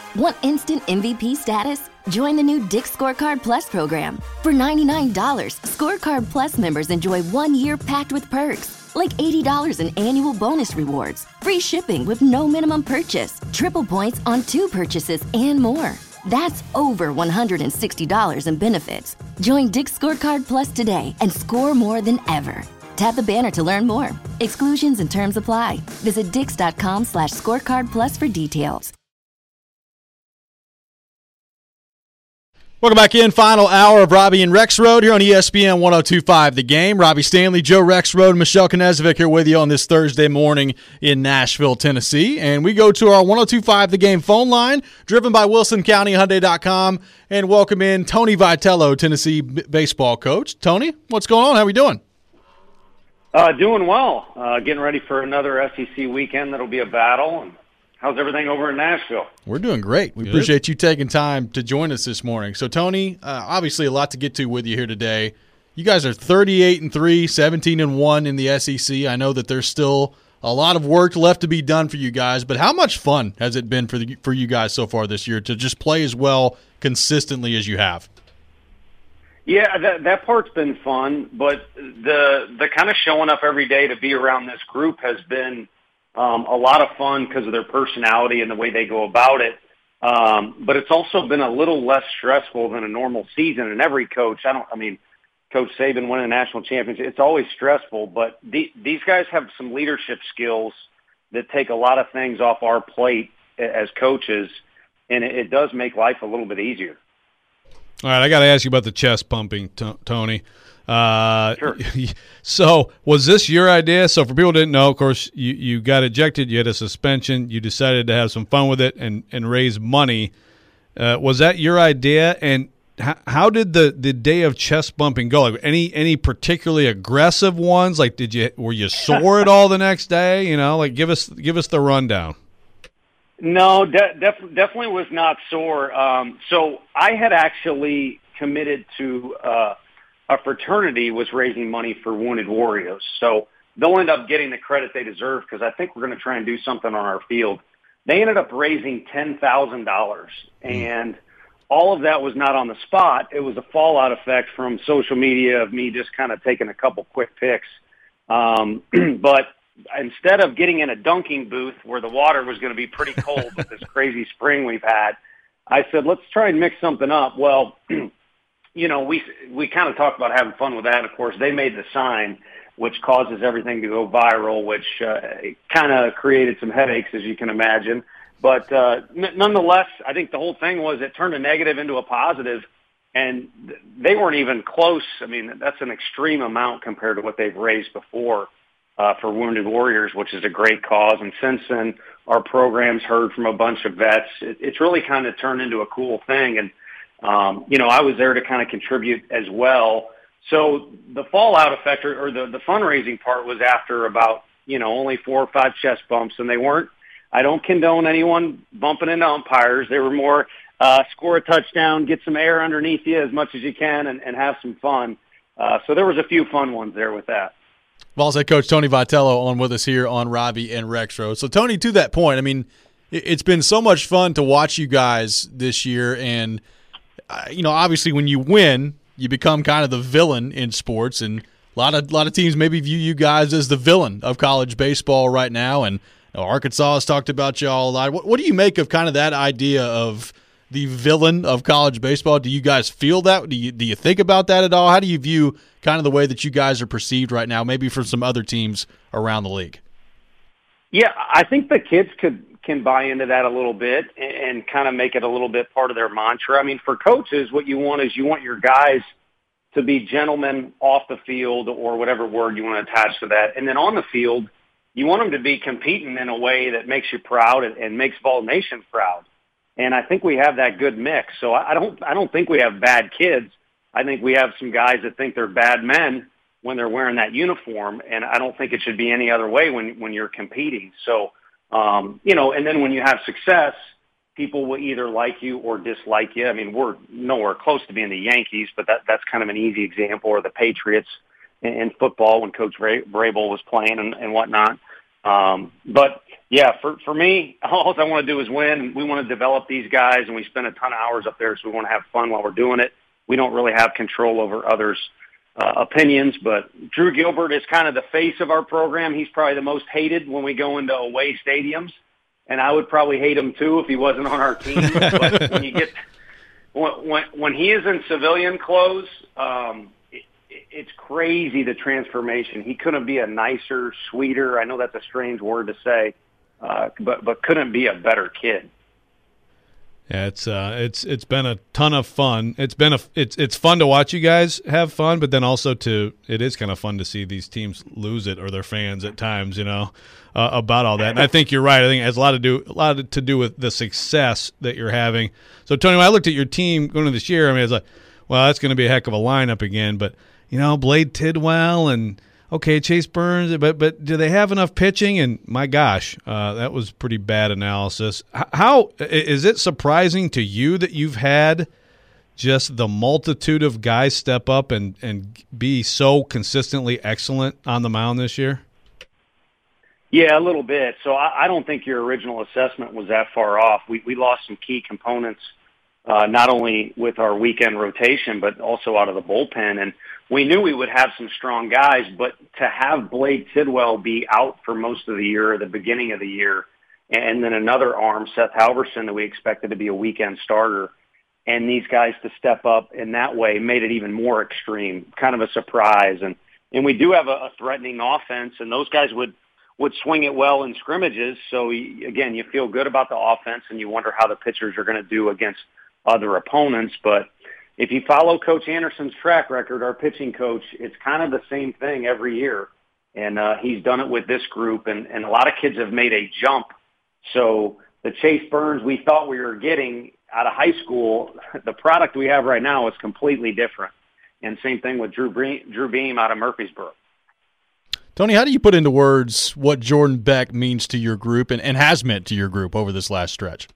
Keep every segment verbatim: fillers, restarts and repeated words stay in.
Want instant M V P status? Join the new Dick's Scorecard Plus program. For ninety-nine dollars, Scorecard Plus members enjoy one year packed with perks, like eighty dollars in annual bonus rewards, free shipping with no minimum purchase, triple points on two purchases, and more. That's over one hundred sixty dollars in benefits. Join Dick's Scorecard Plus today and score more than ever. Tap the banner to learn more. Exclusions and terms apply. Visit dix.com slash scorecard plus for details. Welcome back in. Final hour of Robbie and Rexrode here on E S P N one oh two point five The Game. Robbie Stanley, Joe Rexrode, and Michelle Knezovic here with you on this Thursday morning in Nashville, Tennessee. And we go to our one oh two point five The Game phone line, driven by Wilson County Hyundai dot com, and welcome in Tony Vitello, Tennessee b- baseball coach. Tony, what's going on? How are we doing? Uh, doing well. Uh, getting ready for another S E C weekend that'll be a battle. And how's everything over in Nashville? We're doing great. We Good. appreciate you taking time to join us this morning. So, Tony, uh, obviously a lot to get to with you here today. You guys are thirty-eight and three, seventeen and one in the S E C. I know that there's still a lot of work left to be done for you guys, but how much fun has it been for the, for you guys so far this year to just play as well consistently as you have? Yeah, that that part's been fun, but the the kind of showing up every day to be around this group has been um, a lot of fun because of their personality and the way they go about it. Um, but it's also been a little less stressful than a normal season. And every coach, I don't, I mean, Coach Saban winning a national championship, it's always stressful. But the, these guys have some leadership skills that take a lot of things off our plate as coaches, and it, it does make life a little bit easier. All right, I got to ask you about the chest pumping, t- Tony. Uh, sure. So was this your idea? So for people who didn't know, of course, you, you got ejected. You had a suspension. You decided to have some fun with it and, and raise money. Uh, was that your idea? And how, how did the, the day of chest bumping go? Like any any particularly aggressive ones? Like did you were you sore at all the next day? You know, like give us give us the rundown. No, de- def- definitely was not sore. Um, so I had actually committed to uh, a fraternity was raising money for Wounded Warriors. So they'll end up getting the credit they deserve because I think we're going to try and do something on our field. They ended up raising ten thousand dollars, and all of that was not on the spot. It was a fallout effect from social media of me just kind of taking a couple quick pics. Um, but instead of getting in a dunking booth where the water was going to be pretty cold with this crazy spring we've had, I said, let's try and mix something up. Well, you know, we we kind of talked about having fun with that. Of course, they made the sign, which causes everything to go viral, which uh, kind of created some headaches, as you can imagine. But uh, n- nonetheless, I think the whole thing was it turned a negative into a positive, and th- they weren't even close. I mean, that's an extreme amount compared to what they've raised before. Uh, for Wounded Warriors, which is a great cause. And since then, our program's heard from a bunch of vets. It, it's really kind of turned into a cool thing. And, um, you know, I was there to kind of contribute as well. So the fallout effect or, or the, the fundraising part was after about, you know, only four or five chest bumps. And they weren't, I don't condone anyone bumping into umpires. They were more uh, score a touchdown, get some air underneath you as much as you can, and, and have some fun. Uh, so there was a few fun ones there with that. Vols head coach Tony Vitello on with us here on Robbie and Rexrode. So, Tony, to that point, I mean, it's been so much fun to watch you guys this year. And, uh, you know, obviously when you win, you become kind of the villain in sports. And a lot of, a lot of teams maybe view you guys as the villain of college baseball right now. And you know, Arkansas has talked about you all a lot. What, what do you make of kind of that idea of the villain of college baseball? Do you guys feel that? Do you, do you think about that at all? How do you view kind of the way that you guys are perceived right now, maybe from some other teams around the league? Yeah, I think the kids could can buy into that a little bit and, and kind of make it a little bit part of their mantra. I mean, for coaches, what you want is you want your guys to be gentlemen off the field or whatever word you want to attach to that. And then on the field, you want them to be competing in a way that makes you proud and, and makes Vol Nation proud. And I think we have that good mix. So I don't I don't think we have bad kids. I think we have some guys that think they're bad men when they're wearing that uniform, and I don't think it should be any other way when when you're competing. So, um, you know, and then when you have success, people will either like you or dislike you. I mean, we're nowhere close to being the Yankees, but that that's kind of an easy example, or the Patriots in, in football when Coach Vrabel was playing and, and whatnot. Um, but Yeah, for for me, all I want to do is win. We want to develop these guys, and we spend a ton of hours up there, so we want to have fun while we're doing it. We don't really have control over others' uh, opinions, but Drew Gilbert is kind of the face of our program. He's probably the most hated when we go into away stadiums, and I would probably hate him too if he wasn't on our team. But when you get when when, when he is in civilian clothes, um, it, it's crazy the transformation. He couldn't be a nicer, sweeter. I know that's a strange word to say. Uh, but but couldn't be a better kid. Yeah, it's uh, it's it's been a ton of fun. It's been a it's it's fun to watch you guys have fun, but then also to it is kind of fun to see these teams lose it or their fans at times, you know, uh, about all that. And I think you're right. I think it has a lot to do a lot to do with the success that you're having. So Tony, when I looked at your team going into this year, I mean, it's like, well, that's going to be a heck of a lineup again. But you know, Blade Tidwell and. Okay, Chase Burns, but but do they have enough pitching? And my gosh, uh, that was pretty bad analysis. How is it surprising to you that you've had just the multitude of guys step up and, and be so consistently excellent on the mound this year? Yeah, a little bit. So I, I don't think your original assessment was that far off. We we lost some key components, uh, not only with our weekend rotation, but also out of the bullpen. And we knew we would have some strong guys, but to have Blade Tidwell be out for most of the year, or the beginning of the year, and then another arm, Seth Halverson, that we expected to be a weekend starter, and these guys to step up in that way made it even more extreme, kind of a surprise. And and we do have a, a threatening offense, and those guys would, would swing it well in scrimmages. So, again, you feel good about the offense, and you wonder how the pitchers are going to do against other opponents. But if you follow Coach Anderson's track record, our pitching coach, it's kind of the same thing every year. And uh, he's done it with this group, and, and a lot of kids have made a jump. So the Chase Burns we thought we were getting out of high school, the product we have right now is completely different. And same thing with Drew Beam, Drew Beam out of Murfreesboro. Tony, how do you put into words what Jordan Beck means to your group and, and has meant to your group over this last stretch?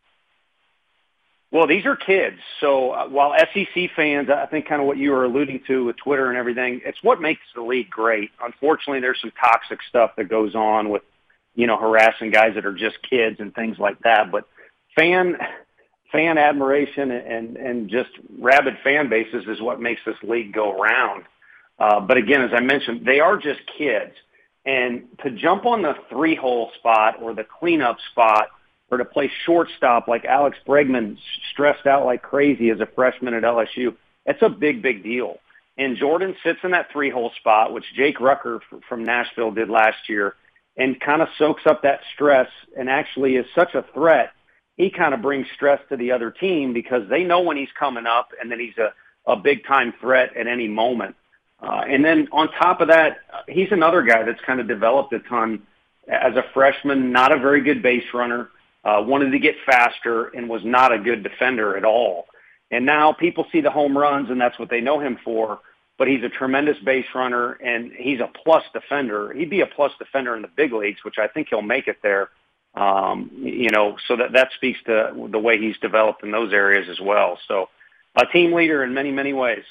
Well, these are kids. So uh, while S E C fans, I think kind of what you were alluding to with Twitter and everything, it's what makes the league great. Unfortunately, there's some toxic stuff that goes on with, you know, harassing guys that are just kids and things like that. But fan fan admiration and, and just rabid fan bases is what makes this league go round. Uh, but again, as I mentioned, they are just kids. And to jump on the three-hole spot or the cleanup spot, or to play shortstop like Alex Bregman stressed out like crazy as a freshman at L S U, that's a big, big deal. And Jordan sits in that three-hole spot, which Jake Rucker from Nashville did last year, and kind of soaks up that stress and actually is such a threat. He kind of brings stress to the other team because they know when he's coming up and that he's a, a big-time threat at any moment. Uh, and then on top of that, he's another guy that's kind of developed a ton as a freshman, not a very good base runner. Uh, wanted to get faster and was not a good defender at all. And now people see the home runs, and that's what they know him for. But he's a tremendous base runner, and he's a plus defender. He'd be a plus defender in the big leagues, which I think he'll make it there. Um, you know, so that, that speaks to the way he's developed in those areas as well. So a team leader in many, many ways.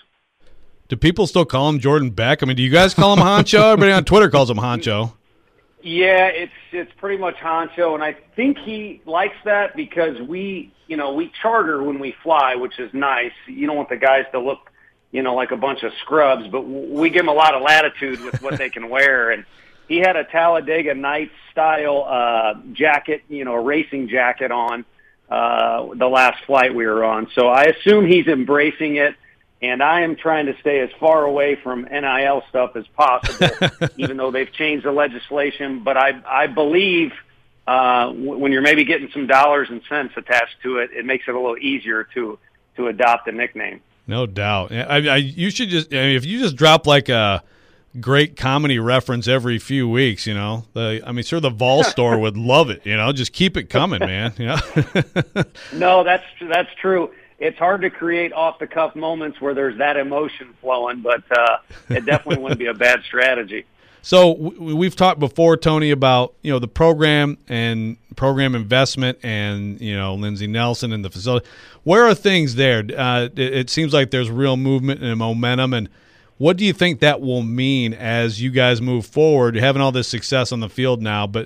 Do people still call him Jordan Beck? I mean, do you guys call him Honcho? Everybody on Twitter calls him Honcho. Yeah, it's it's pretty much Honcho, and I think he likes that because we, you know, we charter when we fly, which is nice. You don't want the guys to look, you know, like a bunch of scrubs, but we give them a lot of latitude with what they can wear. And he had a Talladega Nights style uh, jacket, you know, a racing jacket on uh, the last flight we were on. So I assume he's embracing it. And I am trying to stay as far away from N I L stuff as possible, even though they've changed the legislation. But I, I believe uh, w- when you're maybe getting some dollars and cents attached to it, it makes it a little easier to to adopt a nickname. No doubt. I, I, you should just, I mean, if you just drop like a great comedy reference every few weeks, you know, the, I mean, sure, the Vol store would love it. You know, just keep it coming, man. You know? No, that's that's true. It's hard to create off-the-cuff moments where there's that emotion flowing, but uh, it definitely wouldn't be a bad strategy. So w- we've talked before, Tony, about, you know, the program and program investment and, you know, Lindsey Nelson and the facility. Where are things there? Uh, it, it seems like there's real movement and momentum. And what do you think that will mean as you guys move forward? You're having all this success on the field now, but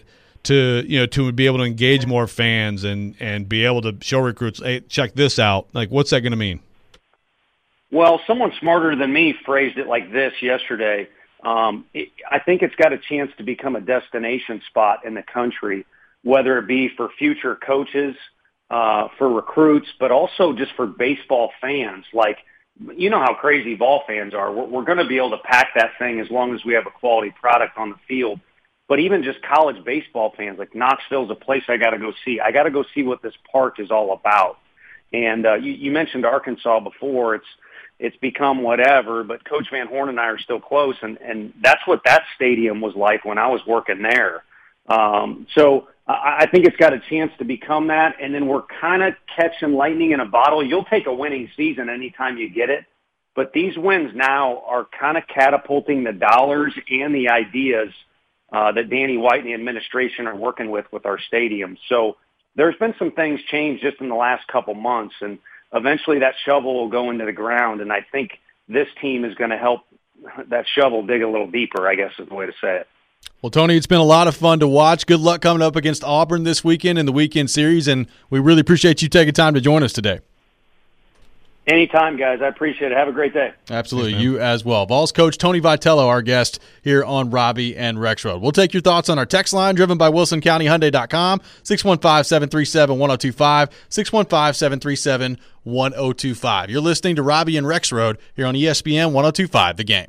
to you know to be able to engage more fans and and be able to show recruits, hey, check this out? Like, what's that going to mean? Well, someone smarter than me phrased it like this yesterday. Um, it, I think it's got a chance to become a destination spot in the country, whether it be for future coaches, uh, for recruits, but also just for baseball fans. Like, you know how crazy ball fans are. We're, we're going to be able to pack that thing as long as we have a quality product on the field. But even just college baseball fans, like Knoxville's a place I got to go see. I got to go see what this park is all about. And uh, you, you mentioned Arkansas before. It's it's become whatever, but Coach Van Horn and I are still close, and, and that's what that stadium was like when I was working there. Um, so I, I think it's got a chance to become that, and then we're kind of catching lightning in a bottle. You'll take a winning season anytime you get it, but these wins now are kind of catapulting the dollars and the ideas Uh, that Danny White and the administration are working with with our stadium. So there's been some things changed just in the last couple months, and eventually that shovel will go into the ground, and I think this team is going to help that shovel dig a little deeper, I guess is the way to say it. Well, Tony, it's been a lot of fun to watch. Good luck coming up against Auburn this weekend in the weekend series, and we really appreciate you taking time to join us today. Anytime, guys. I appreciate it. Have a great day. Absolutely. Thanks, you as well. Vols coach Tony Vitello, our guest here on Robbie and Rexroad. We'll take your thoughts on our text line driven by Wilson County Hyundai dot com, six one five, seven three seven, one oh two five, six one five, seven three seven, one oh two five. You're listening to Robbie and Rexroad here on E S P N one oh two five, The Game.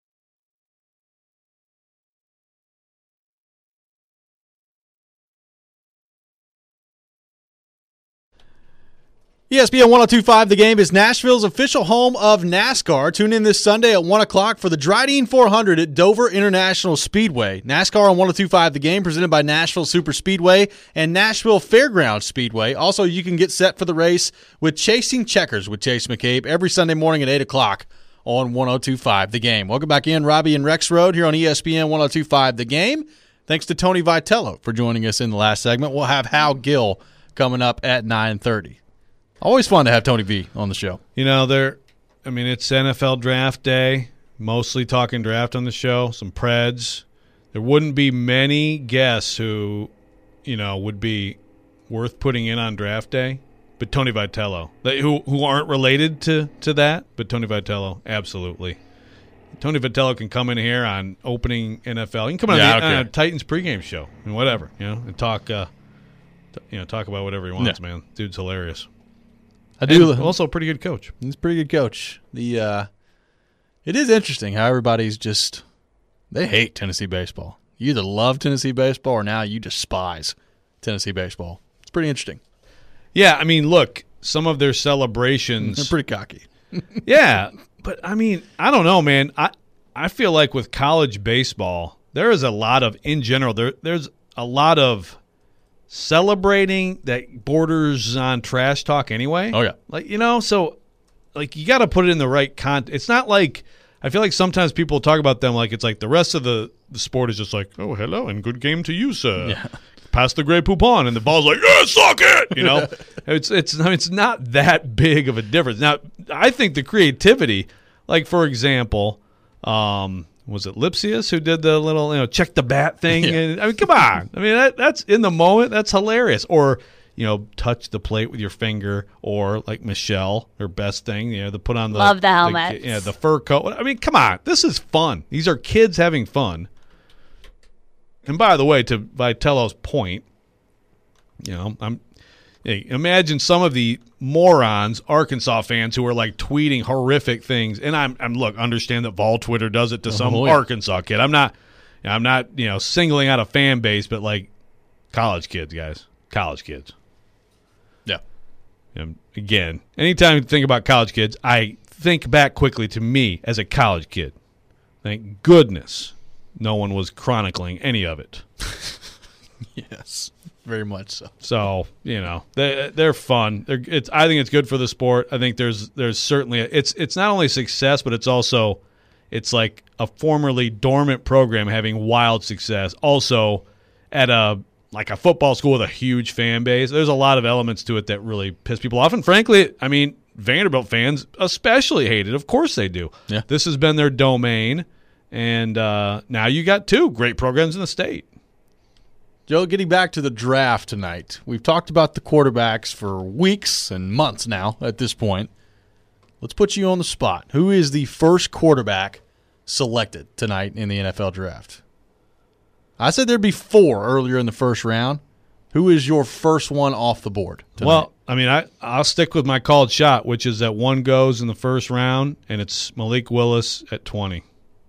E S P N one oh two five, The Game is Nashville's official home of NASCAR. Tune in this Sunday at one o'clock for the Dryden four hundred at Dover International Speedway. NASCAR on one oh two five, The Game, presented by Nashville Super Speedway and Nashville Fairgrounds Speedway. Also, you can get set for the race with Chasing Checkers with Chase McCabe every Sunday morning at eight o'clock on one oh two five, The Game. Welcome back in, Robbie and Rexroad here on E S P N one oh two five, The Game. Thanks to Tony Vitello for joining us in the last segment. We'll have Hal Gill coming up at nine thirty. Always fun to have Tony V on the show. You know, there. I mean, it's N F L draft day. Mostly talking draft on the show. Some Preds. There wouldn't be many guests who, you know, would be worth putting in on draft day. But Tony Vitello, they, who who aren't related to to that, but Tony Vitello, absolutely. Tony Vitello can come in here on opening N F L. He can come yeah, on, the, on a Titans pregame show and whatever, you know, and talk, uh, t- you know, talk about whatever he wants, yeah. Man. Dude's hilarious. I do. And also a pretty good coach. He's a pretty good coach. The uh, it is interesting how everybody's just they hate Tennessee baseball. You either love Tennessee baseball or now you despise Tennessee baseball. It's pretty interesting. Yeah, I mean, look, some of their celebrations they're pretty cocky. Yeah, but I mean, I don't know, man. I I feel like with college baseball, there is a lot of in general there there's a lot of celebrating that borders on trash talk anyway. Oh, yeah. Like, you know, so, like, you got to put it in the right context. It's not like – I feel like sometimes people talk about them like it's like the rest of the, the sport is just like, oh, hello, and good game to you, sir. Yeah. Pass the Grey Poupon, and the ball's like, yeah, suck it! You know? it's it's I mean, it's not that big of a difference. Now, I think the creativity, like, for example – um, was it Lipsius who did the little, you know, check the bat thing? Yeah. And, I mean, come on. I mean, that, that's in the moment. That's hilarious. Or, you know, touch the plate with your finger. Or like Michelle, her best thing, you know, the put on the love the helmet, the, yeah, the fur coat. I mean, come on. This is fun. These are kids having fun. And by the way, to Vitello's point, you know, I'm. Hey, imagine some of the morons, Arkansas fans, who are like tweeting horrific things. And I'm, I'm look, understand that Vol Twitter does it to some oh, yeah. Arkansas kid. I'm not, I'm not, you know, singling out a fan base, but like college kids, guys, college kids. Yeah. And again, anytime you think about college kids, I think back quickly to me as a college kid. Thank goodness no one was chronicling any of it. Yes. Very much so. So, you know, they they're fun. They're, it's I think it's good for the sport. I think there's there's certainly a, it's it's not only success, but it's also it's like a formerly dormant program having wild success. Also, at a like a football school with a huge fan base, there's a lot of elements to it that really piss people off. And frankly, I mean, Vanderbilt fans especially hate it. Of course they do. Yeah. This has been their domain, and uh, now you got two great programs in the state. Joe, getting back to the draft tonight, we've talked about the quarterbacks for weeks and months now at this point. Let's put you on the spot. Who is the first quarterback selected tonight in the N F L draft? I said there'd be four earlier in the first round. Who is your first one off the board tonight? Well, I mean, I, I'll stick with my called shot, which is that one goes in the first round, and it's Malik Willis at twenty.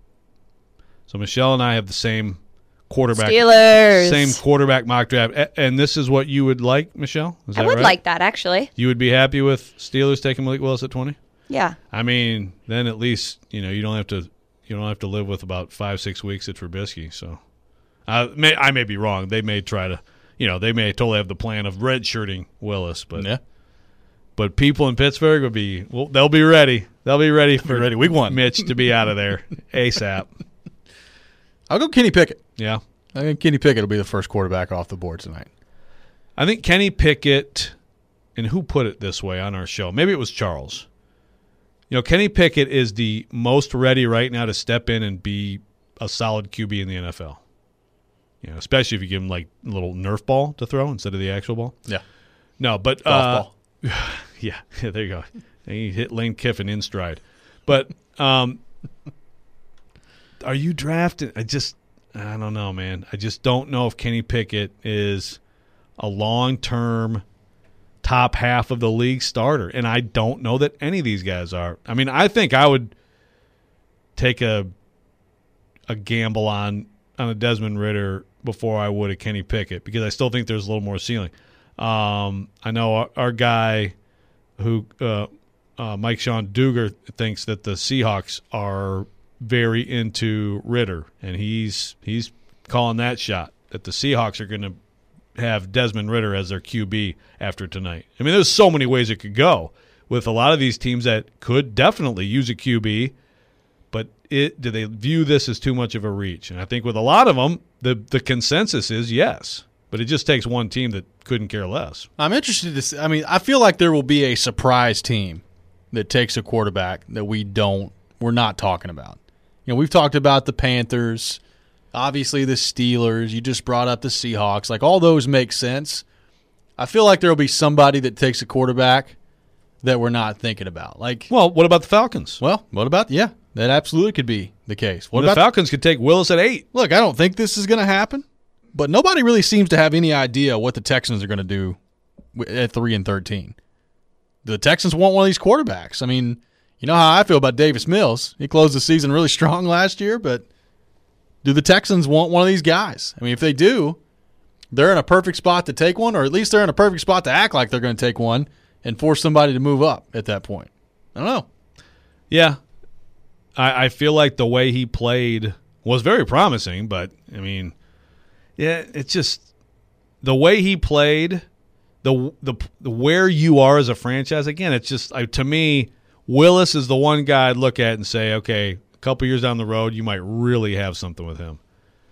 So Michelle and I have the same quarterback. Steelers. Same quarterback mock draft. And this is what you would like, Michelle? Is I that would right? like that, actually. You would be happy with Steelers taking Malik Willis at twenty? Yeah. I mean, then at least, you know, you don't have to you don't have to live with about five, six weeks at Trubisky. So I may I may be wrong. They may try to, you know, they may totally have the plan of redshirting Willis, but yeah. But people in Pittsburgh would be well, they'll be ready. They'll be ready for be ready week one. Mitch to be out of there ASAP. I'll go Kenny Pickett. Yeah. I think Kenny Pickett will be the first quarterback off the board tonight. I think Kenny Pickett, and who put it this way on our show? Maybe it was Charles. You know, Kenny Pickett is the most ready right now to step in and be a solid Q B in the N F L. You know, especially if you give him like a little Nerf ball to throw instead of the actual ball. Yeah. No, but golf uh, ball. Yeah, yeah, there you go. He hit Lane Kiffin in stride. But um, are you drafting? I just, I don't know, man. I just don't know if Kenny Pickett is a long-term top half of the league starter, and I don't know that any of these guys are. I mean, I think I would take a a gamble on on a Desmond Ridder before I would a Kenny Pickett because I still think there's a little more ceiling. Um, I know our, our guy who uh, uh, Mike Sean Duger thinks that the Seahawks are very into Ridder, and he's he's calling that shot that the Seahawks are going to have Desmond Ridder as their Q B after tonight. I mean, there's so many ways it could go with a lot of these teams that could definitely use a Q B, but it do they view this as too much of a reach? And I think with a lot of them, the the consensus is yes, but it just takes one team that couldn't care less. I'm interested to see, I mean, I feel like there will be a surprise team that takes a quarterback that we don't, we're not talking about. You know, we've talked about the Panthers, obviously the Steelers, you just brought up the Seahawks. Like, all those make sense. I feel like there will be somebody that takes a quarterback that we're not thinking about. Like, Well, what about the Falcons? well, what about, yeah, that absolutely could be the case. What the about, Falcons could take Willis at eight. look, I don't think this is going to happen, but nobody really seems to have any idea what the Texans are going to do at three and thirteen. The Texans want one of these quarterbacks. I mean, you know how I feel about Davis Mills. He closed the season really strong last year, but do the Texans want one of these guys? I mean, if they do, they're in a perfect spot to take one, or at least they're in a perfect spot to act like they're going to take one and force somebody to move up at that point. I don't know. Yeah. I, I feel like the way he played was very promising, but, I mean, yeah, it's just the way he played, the the, the where you are as a franchise, again, it's just, I, to me, Willis is the one guy I'd look at and say, okay, a couple years down the road, you might really have something with him.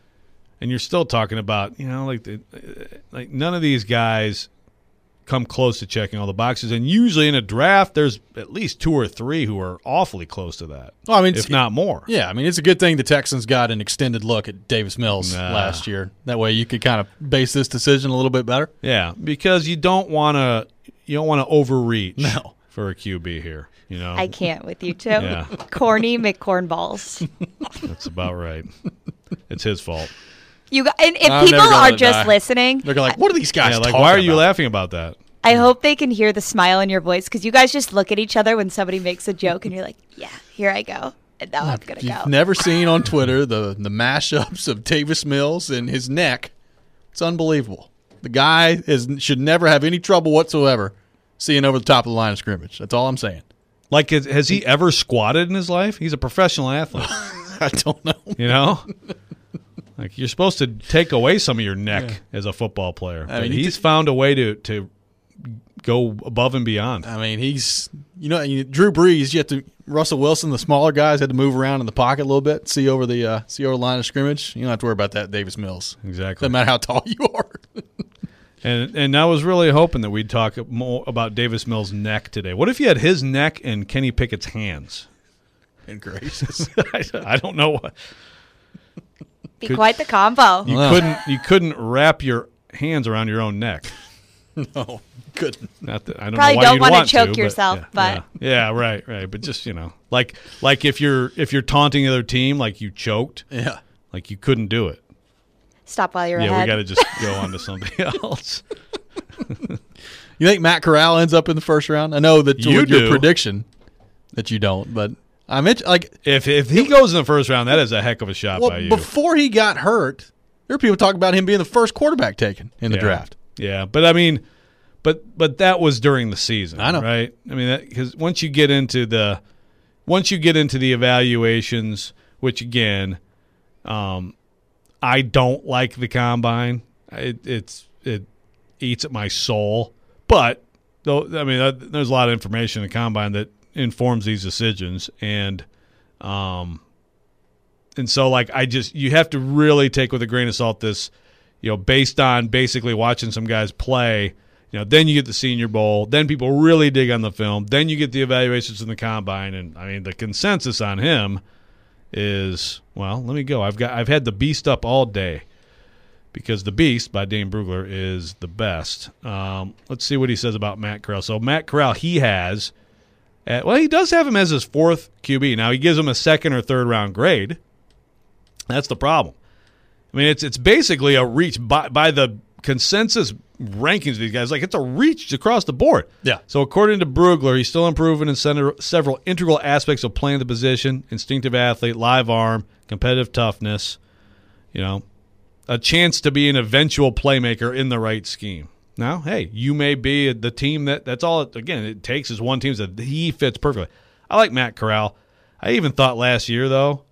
And you're still talking about, you know, like the, like none of these guys come close to checking all the boxes. And usually in a draft, there's at least two or three who are awfully close to that. Well, I mean, if not more. Yeah, I mean, it's a good thing the Texans got an extended look at Davis Mills Nah. last year. That way you could kind of base this decision a little bit better. Yeah, because you don't want to you don't want to overreach No. for a Q B here. You know, I can't with you two. Yeah. Corny McCornballs. that's about right. It's his fault. You got, and if I'm people never gonna are let it just die. listening, They're like, what are these guys Yeah, like talking why are you about? laughing about that? I hope they can hear the smile in your voice because you guys just look at each other when somebody makes a joke and you're like, yeah, here I go. And now I'm going to You've go. never seen on Twitter the, the mashups of Davis Mills and his neck. It's unbelievable. The guy is should never have any trouble whatsoever seeing over the top of the line of scrimmage. That's all I'm saying. Like, has, has he ever squatted in his life? He's a professional athlete. I don't know. You know, like you're supposed to take away some of your neck Yeah. as a football player. I But mean, he he's did- found a way to to go above and beyond. I mean, he's you know you, Drew Brees. You have to Russell Wilson, the smaller guys, had to move around in the pocket a little bit, see over the uh, see over the line of scrimmage. You don't have to worry about that, Davis Mills. Exactly. Doesn't matter how tall you are. And and I was really hoping that we'd talk more about Davis Mills' neck today. What if you had his neck and Kenny Pickett's hands? And gracious. I, I don't know what. Be could, quite the combo. You Wow. couldn't you couldn't wrap your hands around your own neck. No, couldn't. Not that I don't Probably know why don't you'd wanna want choke to, yourself, yeah, but- yeah, yeah, right, right. But just you know, like like if you're if you're taunting the other team, like you choked, Yeah. like you couldn't do it. Stop while you're Yeah, ahead. we got to just go on to something else. You think Matt Corral ends up in the first round? I know that You with your do. prediction that you don't, but I meant like If if he goes in the first round, that is a heck of a shot well, by you. before he got hurt, there were people talking about him being the first quarterback taken in the Yeah. draft. Yeah, but I mean, but but that was during the season. I know. right? I mean, because once you get into the once you get into the evaluations, which again, um, I don't like the combine. It it's it eats at my soul. But though, I mean, uh, there's a lot of information in the combine that informs these decisions, and um, and so like I just you have to really take with a grain of salt this. You know, based on basically watching some guys play, you know, then you get the Senior Bowl, then people really dig on the film, then you get the evaluations in the combine, and I mean the consensus on him is, well, let me go. I've got I've had the Beast up all day because the Beast by Dane Brugler is the best. Um, let's see what he says about Matt Corral. So Matt Corral, he has, at, well, he does have him as his fourth Q B. Now he gives him a second or third round grade. That's the problem. I mean, it's it's basically a reach by by the consensus rankings of these guys. Like, it's a reach across the board. Yeah. So according to Brugler, he's still improving in center, several integral aspects of playing the position: instinctive athlete, live arm, competitive toughness. You know, a chance to be an eventual playmaker in the right scheme. Now, hey, you may be the team that that's all. It, again, it takes is one team that he fits perfectly. I like Matt Corral. I even thought last year though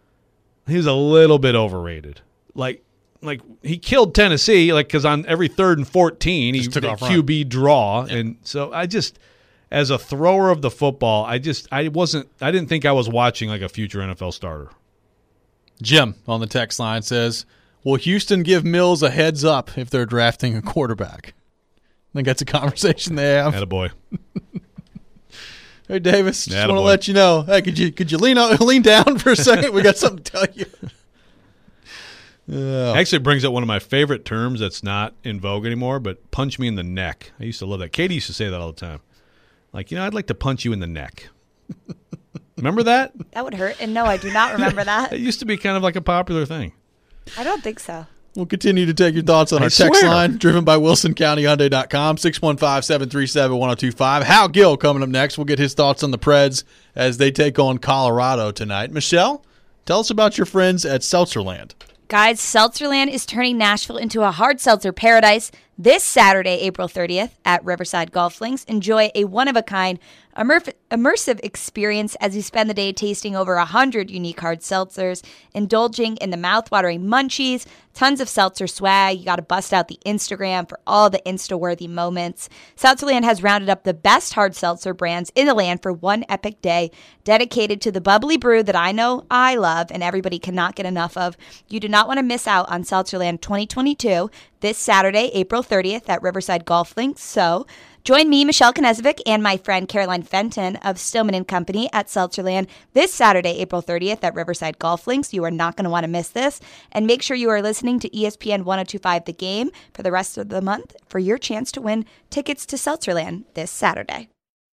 he was a little bit overrated. Like, like he killed Tennessee, like because on every third and fourteen, he Just took the off Q B run. draw, yeah. And so I just, as a thrower of the football, I just I wasn't, I didn't think I was watching like a future N F L starter. Jim on the text line says, "Will Houston give Mills a heads up if they're drafting a quarterback?" I think that's a conversation they have. Attaboy. Hey, Davis, just want to Attaboy. let you know. Hey, could you could you lean out, lean down for a second? We got something to tell you. Yeah. Actually brings up one of my favorite terms that's not in vogue anymore, but punch me in the neck. I used to love that. Katie used to say that all the time. Like, you know, I'd like to punch you in the neck. Remember that? That would hurt. And no, I do not remember that. It used to be kind of like a popular thing. I don't think so. We'll continue to take your thoughts on I our text swear. line, driven by Wilson County Hyundai dot com, six one five, seven three seven, one oh two five. Hal Gill coming up next. We'll get his thoughts on the Preds as they take on Colorado tonight. Michelle, tell us about your friends at Seltzerland. Guys, Seltzerland is turning Nashville into a hard seltzer paradise this Saturday, April thirtieth at Riverside Golf Links. Enjoy a one-of-a-kind immer- immersive experience as you spend the day tasting over one hundred unique hard seltzers, indulging in the mouth-watering munchies, tons of seltzer swag. You got to bust out the Instagram for all the Insta-worthy moments. Seltzerland has rounded up the best hard seltzer brands in the land for one epic day, dedicated to the bubbly brew that I know I love and everybody cannot get enough of. You do not want to miss out on Seltzerland twenty twenty-two this Saturday, April thirtieth at Riverside Golf Links. So join me, Michelle Knezovic, and my friend Caroline Fenton of Stillman and Company at Seltzerland this Saturday, April thirtieth at Riverside Golf Links. You are not going to want to miss this. And make sure you are listening to E S P N one oh two point five The Game for the rest of the month for your chance to win tickets to Seltzerland this Saturday.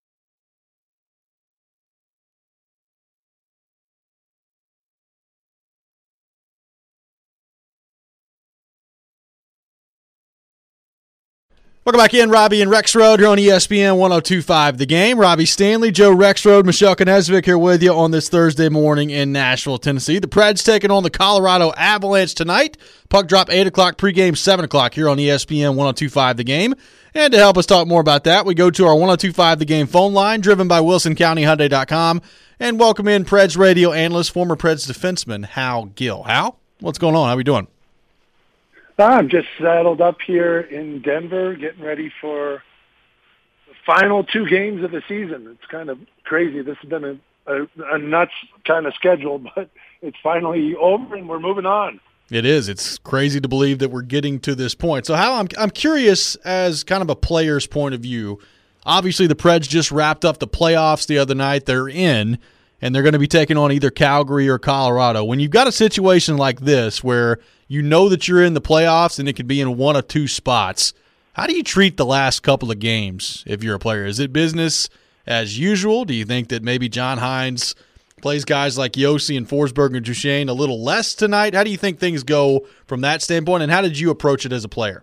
Welcome back in, Robbie and Rex Road here on E S P N one oh two point five The Game. Robbie Stanley, Joe Rex Road, Michelle Knezovic here with you on this Thursday morning in Nashville, Tennessee. The Preds taking on the Colorado Avalanche tonight. Puck drop eight o'clock, pregame seven o'clock here on E S P N one oh two point five The Game. And to help us talk more about that, we go to our one oh two point five The Game phone line, driven by Wilson County Hyundai dot com, and welcome in Preds radio analyst, former Preds defenseman, Hal Gill. Hal, what's going on? How are we doing? I'm just saddled up here in Denver, getting ready for the final two games of the season. It's kind of crazy. This has been a, a, a nuts kind of schedule, but it's finally over and we're moving on. It is. It's crazy to believe that we're getting to this point. So, Hal, I'm I'm curious, as kind of a player's point of view. Obviously, the Preds just wrapped up the playoffs the other night. They're in. and they're going to be taking on either Calgary or Colorado. When you've got a situation like this where you know that you're in the playoffs and it could be in one of two spots, how do you treat the last couple of games if you're a player? Is it business as usual? Do you think that maybe John Hines plays guys like Yossi and Forsberg and Duchesne a little less tonight? How do you think things go from that standpoint, and how did you approach it as a player?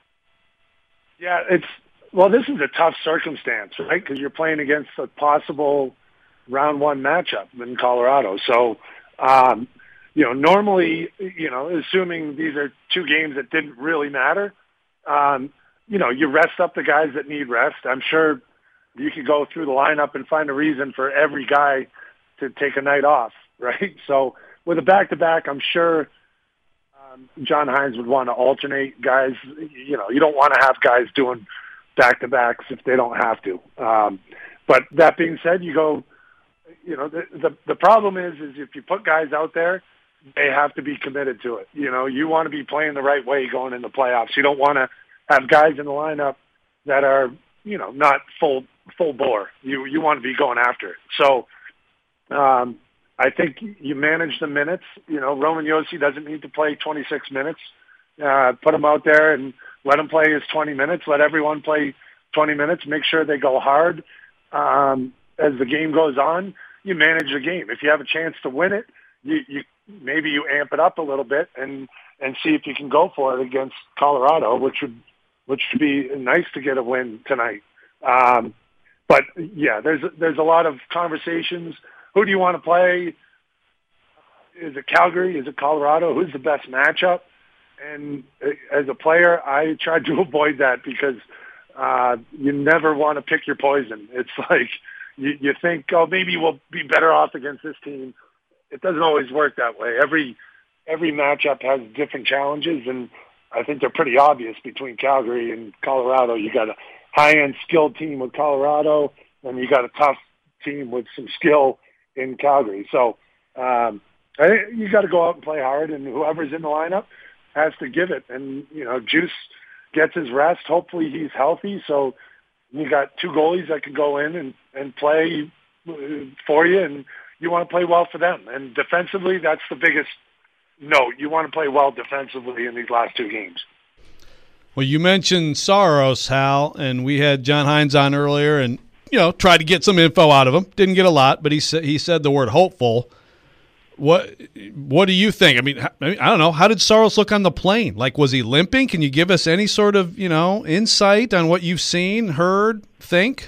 Yeah, it's well, this is a tough circumstance, right? Because you're playing against a possible round one matchup in Colorado. So, um, you know, normally, you know, assuming these are two games that didn't really matter, um, you know, you rest up the guys that need rest. I'm sure you could go through the lineup and find a reason for every guy to take a night off, right? So with a back-to-back, I'm sure um, John Hines would want to alternate guys. You know, you don't want to have guys doing back-to-backs if they don't have to. Um, but that being said, you go, you know, the, the the problem is, is if you put guys out there, they have to be committed to it. You know, you want to be playing the right way going in the playoffs. You don't want to have guys in the lineup that are, you know, not full full bore. You you want to be going after it. So um, I think you manage the minutes. You know, Roman Yossi doesn't need to play twenty-six minutes. Uh, put him out there and let him play his twenty minutes. Let everyone play twenty minutes. Make sure they go hard. Um, as the game goes on, you manage the game. If you have a chance to win it, you, you maybe you amp it up a little bit and, and see if you can go for it against Colorado, which would which would be nice to get a win tonight. Um, but yeah, there's there's a lot of conversations. Who do you want to play? Is it Calgary? Is it Colorado? Who's the best matchup? And as a player, I tried to avoid that because uh, you never want to pick your poison. It's like you, you think, oh, maybe we'll be better off against this team. It doesn't always work that way. Every every matchup has different challenges, and I think they're pretty obvious between Calgary and Colorado. You got a high-end skilled team with Colorado, and you got a tough team with some skill in Calgary. So um, I think you got to go out and play hard, and whoever's in the lineup has to give it. And, you know, Juice gets his rest. Hopefully he's healthy. So you got two goalies that can go in and, and play for you, and you want to play well for them. And defensively, that's the biggest note. You want to play well defensively in these last two games. Well, you mentioned Saros, Hal, and we had John Hines on earlier and, you know, tried to get some info out of him. Didn't get a lot, but he said he said the word hopeful. What what do you think? I mean, I don't know. How did Saros look on the plane? Like, was he limping? Can you give us any sort of, you know, insight on what you've seen, heard, think?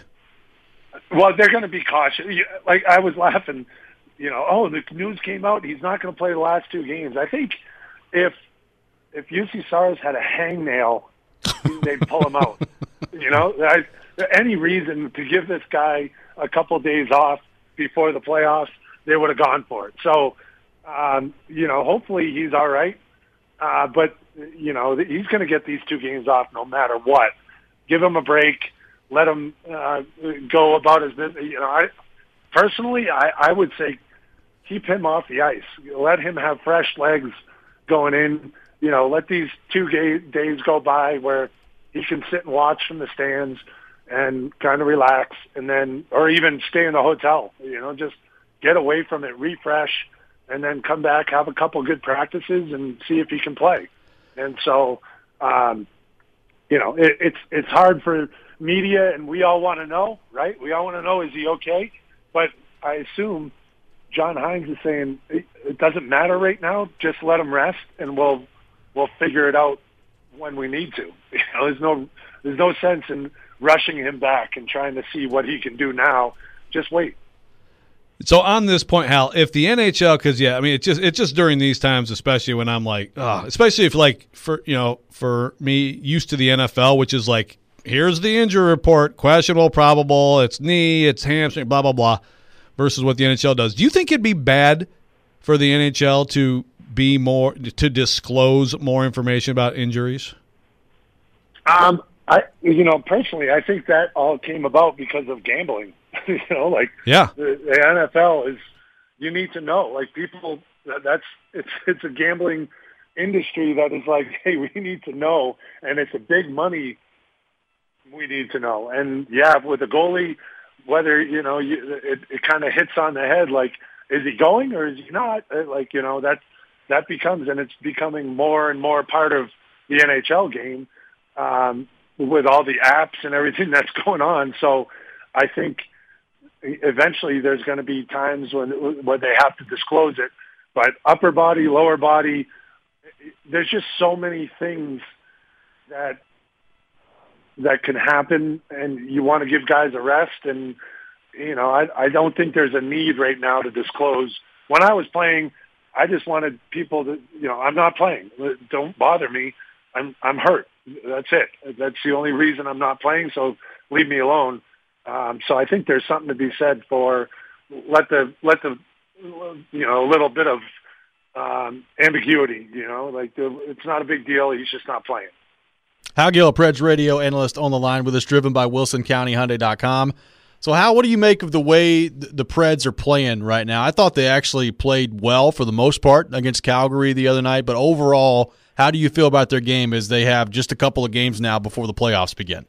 Well, they're going to be cautious. Like, I was laughing, you know, oh, the news came out, he's not going to play the last two games. I think if if U C Saros had a hangnail, they'd pull him out. You know, I, any reason to give this guy a couple days off before the playoffs, they would have gone for it. So, um, you know, hopefully he's all right. Uh, but, you know, he's going to get these two games off no matter what. Give him a break. Let him uh, go about his business. You know, I personally, I, I would say keep him off the ice. Let him have fresh legs going in. You know, let these two ga- days go by where he can sit and watch from the stands and kind of relax, and then, or even stay in the hotel. You know, just get away from it, refresh, and then come back, have a couple good practices, and see if he can play. And so, um, you know, it, it's it's hard for media, and we all want to know, right? We all want to know, is he okay? But I assume John Hines is saying it, it doesn't matter right now. Just let him rest, and we'll we'll figure it out when we need to. You know, there's no there's no sense in rushing him back and trying to see what he can do now. Just wait. So on this point, Hal, if the N H L, because yeah, I mean, it's just it's just during these times, especially when I'm like, oh, especially if like for you know for me used to the N F L, which is like, here's the injury report, questionable, probable, it's knee, it's hamstring, blah blah blah, versus what the N H L does. Do you think it'd be bad for the N H L to be more to disclose more information about injuries? Um, I you know personally, I think that all came about because of gambling. You know, like yeah, the, the N F L is, you need to know, like people, that's, it's, it's a gambling industry that is like, hey, we need to know. And it's a big money we need to know. And yeah, with the goalie, whether, you know, you, it, it kind of hits on the head, like, is he going or is he not? Like, you know, that, that becomes, and it's becoming more and more part of the N H L game um, with all the apps and everything that's going on. So I think eventually there's going to be times when, when they have to disclose it. But upper body, lower body, there's just so many things that that can happen, and you want to give guys a rest. And, you know, I, I don't think there's a need right now to disclose. When I was playing, I just wanted people to, you know, I'm not playing. Don't bother me. I'm I'm hurt. That's it. That's the only reason I'm not playing, so leave me alone. Um, so I think there's something to be said for let the, let the, you know, a little bit of um, ambiguity, you know, like the, it's not a big deal. He's just not playing. Hal Gill, Preds radio analyst on the line with us, driven by Wilson County Hyundai dot com. So, Hal, what do you make of the way the Preds are playing right now? I thought they actually played well for the most part against Calgary the other night, but overall, how do you feel about their game as they have just a couple of games now before the playoffs begin?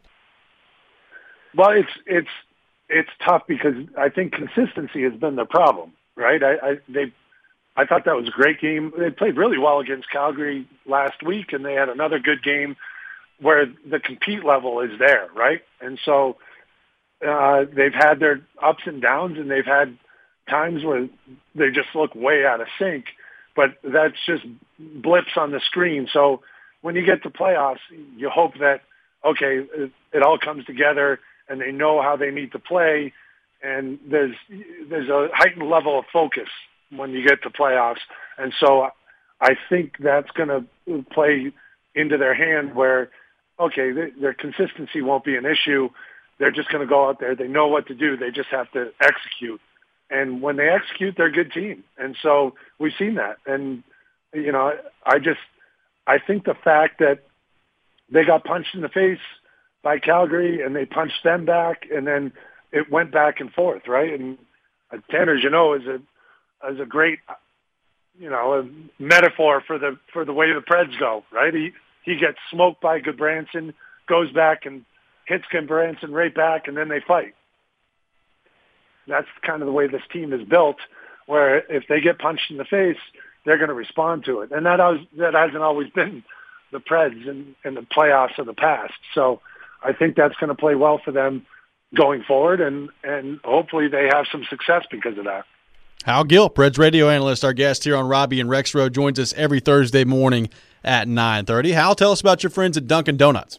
Well, it's it's it's tough because I think consistency has been the problem, right? I, I they I thought that was a great game. They played really well against Calgary last week, and they had another good game where the compete level is there, right? And so uh, they've had their ups and downs, and they've had times where they just look way out of sync, but that's just blips on the screen. So when you get to playoffs, you hope that, okay, it, it all comes together and they know how they need to play, and there's there's a heightened level of focus when you get to playoffs. And so I think that's going to play into their hand where, okay, they, their consistency won't be an issue. They're just going to go out there. They know what to do. They just have to execute. And when they execute, they're a good team. And so we've seen that. And, you know, I just, I think the fact that they got punched in the face by Calgary and they punched them back, and then it went back and forth, right? And uh, Tanner Jeannot is a, is a great, you know, a metaphor for the, for the way the Preds go, right? He, he gets smoked by Goodbranson, goes back and hits Goodbranson right back, and then they fight. That's kind of the way this team is built, where if they get punched in the face, they're going to respond to it. And that has, that hasn't always been the Preds in, in the playoffs of the past. So I think that's going to play well for them going forward, and, and hopefully they have some success because of that. Hal Gill, Preds radio analyst, our guest here on Robbie and Rexroad, joins us every Thursday morning at nine thirty. Hal, tell us about your friends at Dunkin' Donuts.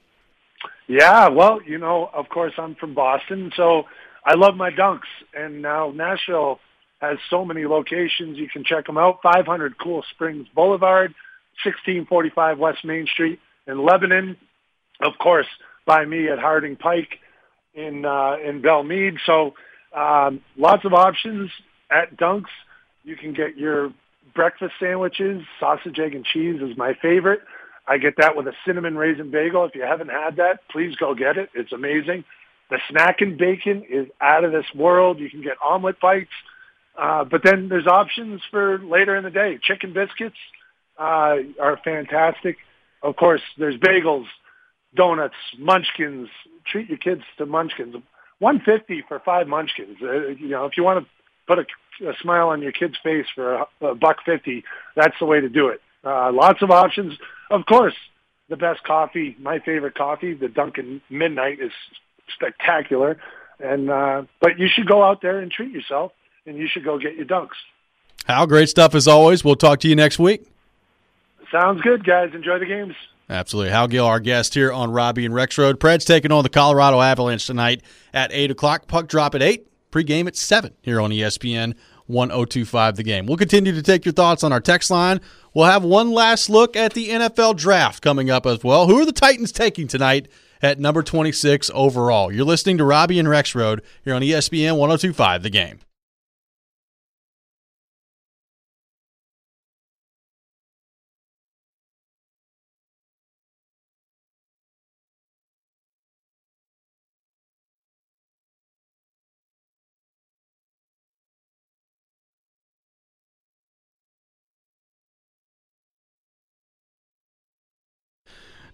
Yeah, well, you know, of course, I'm from Boston, so I love my Dunks. And now Nashville has so many locations. You can check them out. five hundred Cool Springs Boulevard, sixteen forty-five West Main Street in Lebanon. Of course, by me at Harding Pike in uh, in Belmead. So um, lots of options at Dunks. You can get your breakfast sandwiches. Sausage, egg, and cheese is my favorite. I get that with a cinnamon raisin bagel. If you haven't had that, please go get it. It's amazing. The snack and bacon is out of this world. You can get omelet bites. Uh, but then there's options for later in the day. Chicken biscuits uh, are fantastic. Of course, there's bagels, donuts, munchkins. Treat your kids to munchkins. one hundred fifty dollars for five munchkins. Uh, you know, if you want to put a, a smile on your kid's face for a, a buck fifty, that's the way to do it. Uh, lots of options. Of course, the best coffee, my favorite coffee, the Dunkin' Midnight, is spectacular. And uh, but you should go out there and treat yourself, and you should go get your Dunks. Hal, great stuff as always. We'll talk to you next week. Sounds good, guys. Enjoy the games. Absolutely. Hal Gill, our guest here on Robbie and Rexroad. Preds taking on the Colorado Avalanche tonight at eight o'clock. Puck drop at eight. Pre-game at seven here on E S P N one oh two point five The Game. We'll continue to take your thoughts on our text line. We'll have one last look at the N F L draft coming up as well. Who are the Titans taking tonight at number twenty-six overall? You're listening to Robbie and Rexroad here on E S P N one oh two point five The Game.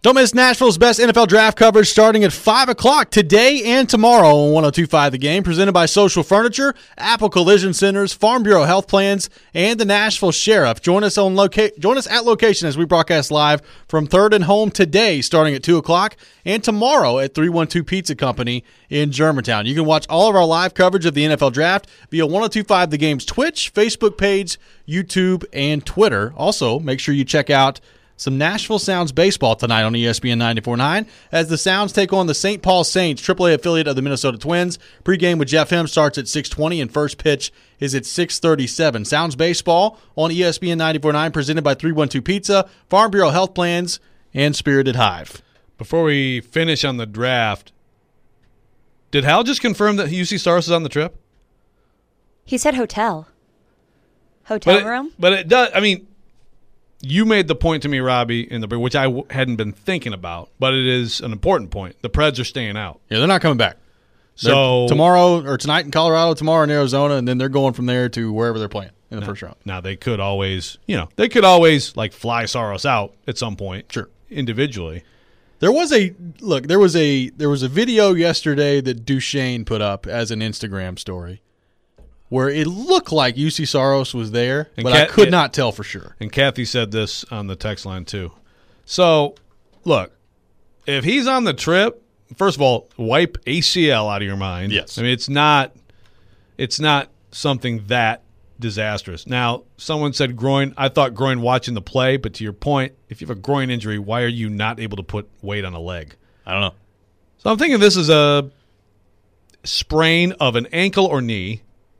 Don't miss Nashville's best N F L draft coverage starting at five o'clock today and tomorrow on one oh two point five The Game, presented by Social Furniture, Apple Collision Centers, Farm Bureau Health Plans, and the Nashville Sheriff. Join us on loca- Join us at location as we broadcast live from Third and Home today starting at two o'clock and tomorrow at three one two Pizza Company in Germantown. You can watch all of our live coverage of the N F L Draft via one oh two point five The Game's Twitch, Facebook page, YouTube, and Twitter. Also, make sure you check out some Nashville Sounds baseball tonight on E S P N ninety-four point nine as the Sounds take on the Saint Paul Saints, triple A affiliate of the Minnesota Twins. Pre-game with Jeff Hem starts at six twenty and first pitch is at six thirty-seven. Sounds baseball on E S P N ninety-four point nine presented by three one two Pizza, Farm Bureau Health Plans, and Spirited Hive. Before we finish on the draft, did Hal just confirm that U C Saros is on the trip? He said hotel. Hotel but it, room? But it does, I mean, you made the point to me, Robbie, in the which I w- hadn't been thinking about, but it is an important point. The Preds are staying out. Yeah, they're not coming back. So they're tomorrow or tonight in Colorado, tomorrow in Arizona, and then they're going from there to wherever they're playing in the now, first round. Now they could always, you know, they could always like fly Saros out at some point, sure, individually. There was a look. There was a there was a video yesterday that Duchesne put up as an Instagram story, where it looked like U C Saros was there, and but Kat, I could it, not tell for sure. And Kathy said this on the text line too. So, look, if he's on the trip, first of all, wipe A C L out of your mind. Yes. I mean, it's not it's not something that disastrous. Now, someone said groin. I thought groin watching the play, but to your point, if you have a groin injury, why are you not able to put weight on a leg? I don't know. So I'm thinking this is a sprain of an ankle or knee.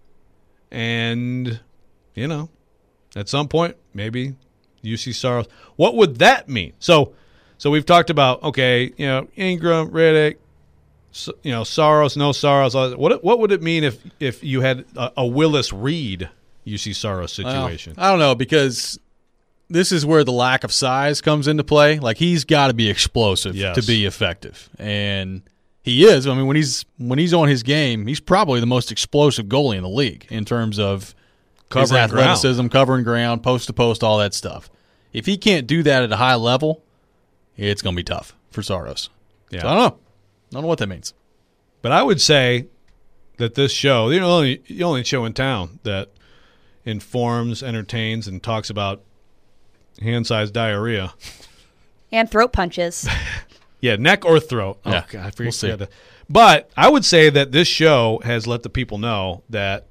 And, you know, at some point, maybe U C Saros. What would that mean? So so we've talked about, okay, you know, Ingram, Riddick, you know, Saros, no Saros. What what would it mean if, if you had a, a Willis Reed U C Saros situation? Well, I don't know, because this is where the lack of size comes into play. Like, he's got to be explosive yes. to be effective. And he is. I mean, when he's when he's on his game, he's probably the most explosive goalie in the league in terms of covering his athleticism, ground. covering ground, post to post, all that stuff. If he can't do that at a high level, it's going to be tough for Saros. Yeah. So I don't know. I don't know what that means. But I would say that this show, the only the only show in town that informs, entertains, and talks about hand-sized diarrhea and throat punches. Yeah, neck or throat. Oh, yeah, God, I forget. We'll see. To, but I would say that this show has let the people know that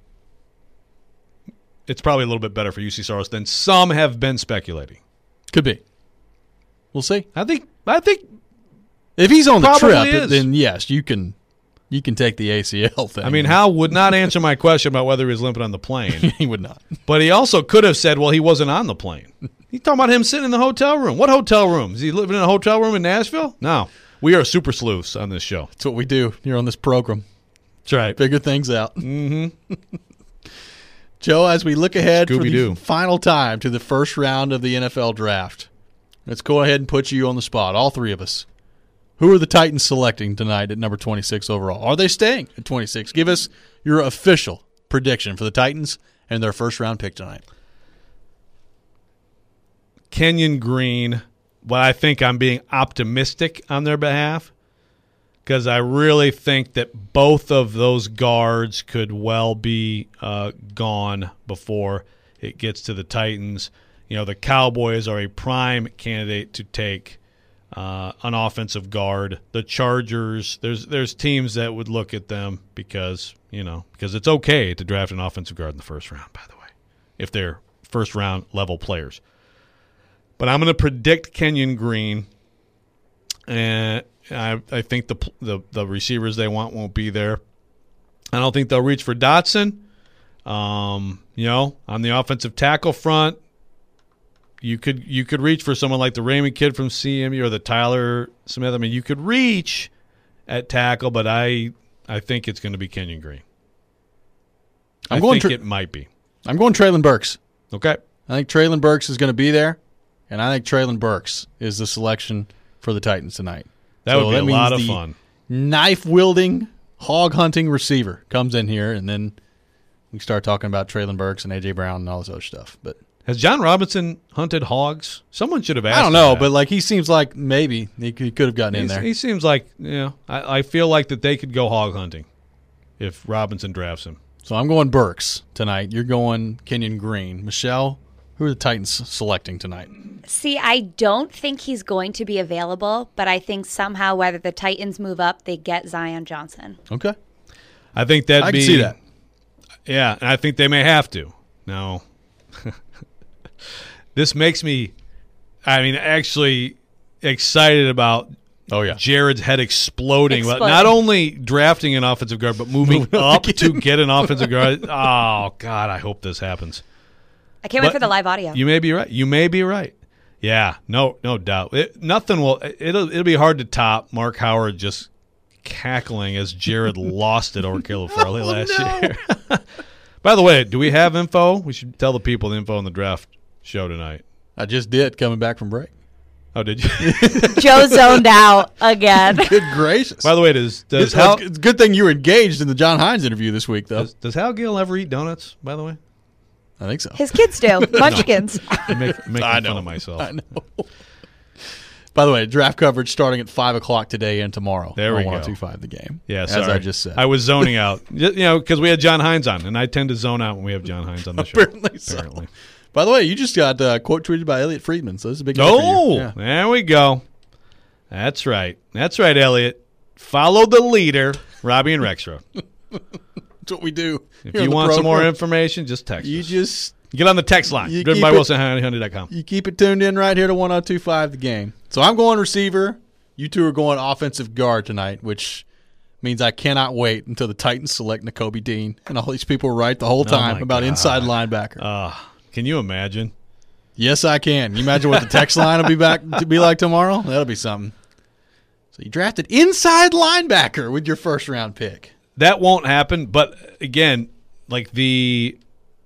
it's probably a little bit better for U C Saros than some have been speculating. Could be. We'll see. I think. I think if he's on the trip, is. then yes, you can. You can take the A C L thing. I mean, Hal would not answer my question about whether he was limping on the plane. He would not. But he also could have said, well, he wasn't on the plane. He's talking about him sitting in the hotel room. What hotel room? Is he living in a hotel room in Nashville? No. We are super sleuths on this show. That's what we do here on this program. That's right. Figure things out. Mm-hmm. Joe, as we look ahead Scooby-Doo. for the final time to the first round of the N F L Draft, let's go ahead and put you on the spot, all three of us. Who are the Titans selecting tonight at number twenty-six overall? Are they staying at twenty-six? Give us your official prediction for the Titans and their first-round pick tonight. Kenyon Green, but I think I'm being optimistic on their behalf because I really think that both of those guards could well be uh, gone before it gets to the Titans. You know, the Cowboys are a prime candidate to take Uh, an offensive guard. The Chargers, there's there's teams that would look at them because, you know, because it's okay to draft an offensive guard in the first round, by the way, if they're first round level players. But I'm going to predict Kenyon Green, and I I think the, the the receivers they want won't be there. I don't think they'll reach for Dotson. Um, you know, on the offensive tackle front, You could you could reach for someone like the Raymond kid from C M U or the Tyler Smith. I mean, you could reach at tackle, but I I think it's going to be Kenyon Green. I'm I going think tra- it might be. I'm going Treylon Burks. Okay. I think Treylon Burks is going to be there, and I think Treylon Burks is the selection for the Titans tonight. That so would be that a lot of the fun. Knife-wielding, hog-hunting receiver comes in here, and then we start talking about Treylon Burks and A J. Brown and all this other stuff. But Has John Robinson hunted hogs? Someone should have asked. I don't know, him that. but like he seems like maybe he could, he could have gotten in He's, there. he seems like, you know, I, I feel like that they could go hog hunting if Robinson drafts him. So I'm going Burks tonight. You're going Kenyon Green. Michelle, who are the Titans selecting tonight? See, I don't think he's going to be available, but I think somehow whether the Titans move up, they get Zion Johnson. Okay. I think that'd I be. can see that. Yeah, and I think they may have to. Now, this makes me, I mean, actually excited about Oh, yeah. Jared's head exploding. Exploding. Not only drafting an offensive guard, but moving up to get an offensive guard. Oh, God, I hope this happens. I can't But wait for the live audio. You may be right. You may be right. Yeah, no, no doubt. It, nothing will. It'll it'll be hard to top Mark Howard just cackling as Jared lost it over Caleb Farley Oh, last no. year. By the way, do we have info? We should tell the people the info on the draft show tonight. I just did coming back from break. Oh, did you? Joe zoned out again. Good gracious. By the way, does does it's, Hal it's a good thing you were engaged in the John Hines interview this week, though. does, does Hal Gill ever eat donuts? By the way, I think so. His kids do. Munchkins. I'm make, making I fun know. of myself. I know. By the way, draft coverage starting at five o'clock today and tomorrow. There we on go. one oh two point five The Game. Yeah, as sorry. I just said. I was zoning out. You know, because we had John Hines on, and I tend to zone out when we have John Hines on the show. Apparently so. Apparently. By the way, you just got uh, quote tweeted by Elliot Friedman, so this is a big day for you. Oh, Yeah. there we go. That's right. That's right, Elliot. Follow the leader, Robbie and Rexroad. That's what we do. If here on you the want some more program. information, just text you us. just Get on the text line. you Driven keep by it- Wilson Hyundai dot com. you keep it tuned in right here to one oh two point five The Game. So I'm going receiver. You two are going offensive guard tonight, which means I cannot wait until the Titans select Nakobe Dean and all these people write the whole time my about God. inside linebacker. Uh, can you imagine? Yes, I can. You imagine what the text line will be back to be like tomorrow? That'll be something. So you drafted inside linebacker with your first round pick. That won't happen. But again, like the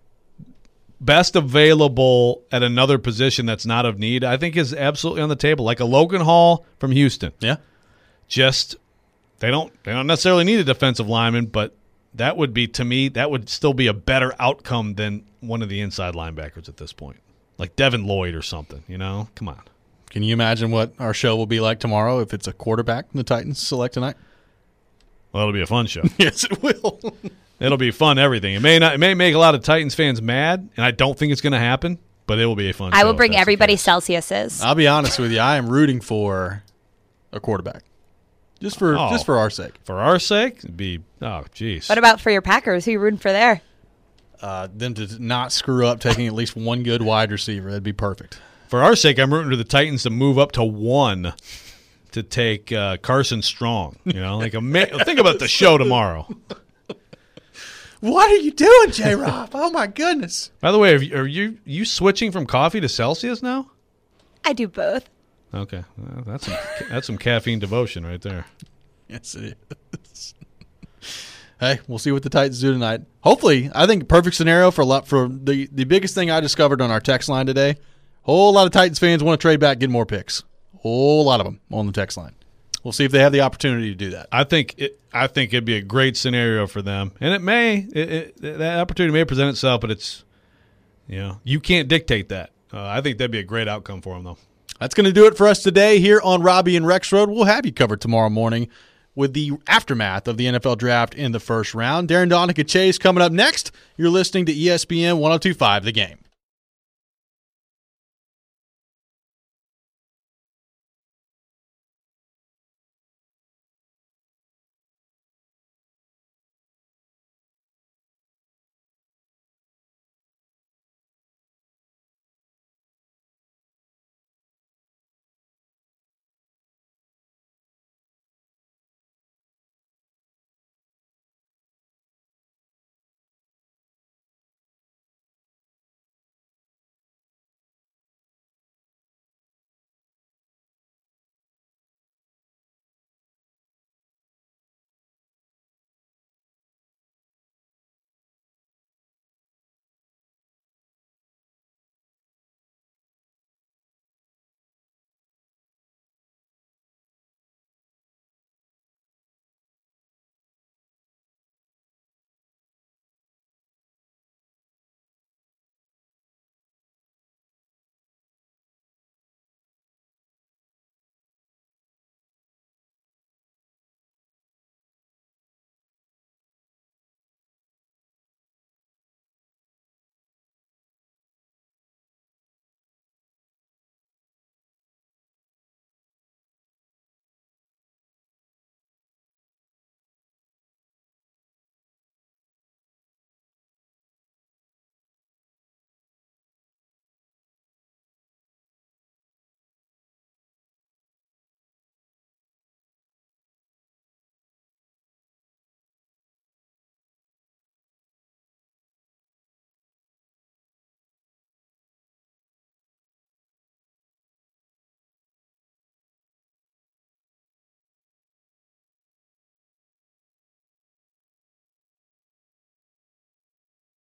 best available at another position that's not of need, I think is absolutely on the table. Like a Logan Hall from Houston. Yeah. Just they don't they don't necessarily need a defensive lineman, but that would be, to me, that would still be a better outcome than one of the inside linebackers at this point. Like Devin Lloyd or something, you know? Come on. Can you imagine what our show will be like tomorrow if it's a quarterback the Titans select tonight? Well, it'll be a fun show. Yes, it will. It'll be fun, everything. It may not it may make a lot of Titans fans mad, and I don't think it's going to happen, but it will be a fun show. I will if bring that's the everybody case. Celsiuses. I'll be honest with you. I am rooting for a quarterback, just for Oh. just for our sake. For our sake, it'd be, oh, jeez. What about for your Packers? Who are you rooting for there? Uh, them to not screw up taking at least one good wide receiver. That'd be perfect. For our sake, I'm rooting for the Titans to move up to one to take uh, Carson Strong. You know, like a ma- think about the show tomorrow. What are you doing, J. Rob? Oh my goodness! By the way, are you, are you you switching from coffee to Celsius now? I do both. Okay, well, that's some, that's some caffeine devotion right there. Yes, it is. Hey, we'll see what the Titans do tonight. Hopefully, I think perfect scenario for a lot for the the biggest thing I discovered on our text line today. Whole lot of Titans fans want to trade back, get more picks. Whole lot of them on the text line. We'll see if they have the opportunity to do that. I think it. I think it'd be a great scenario for them, and it may. It, it, that opportunity may present itself, but it's, you know, you can't dictate that. Uh, I think that'd be a great outcome for them, though. That's going to do it for us today here on Robbie and Rexroad. We'll have you covered tomorrow morning with the aftermath of the N F L draft in the first round. Darren Donica Chase coming up next. You're listening to E S P N one oh two point five The Game.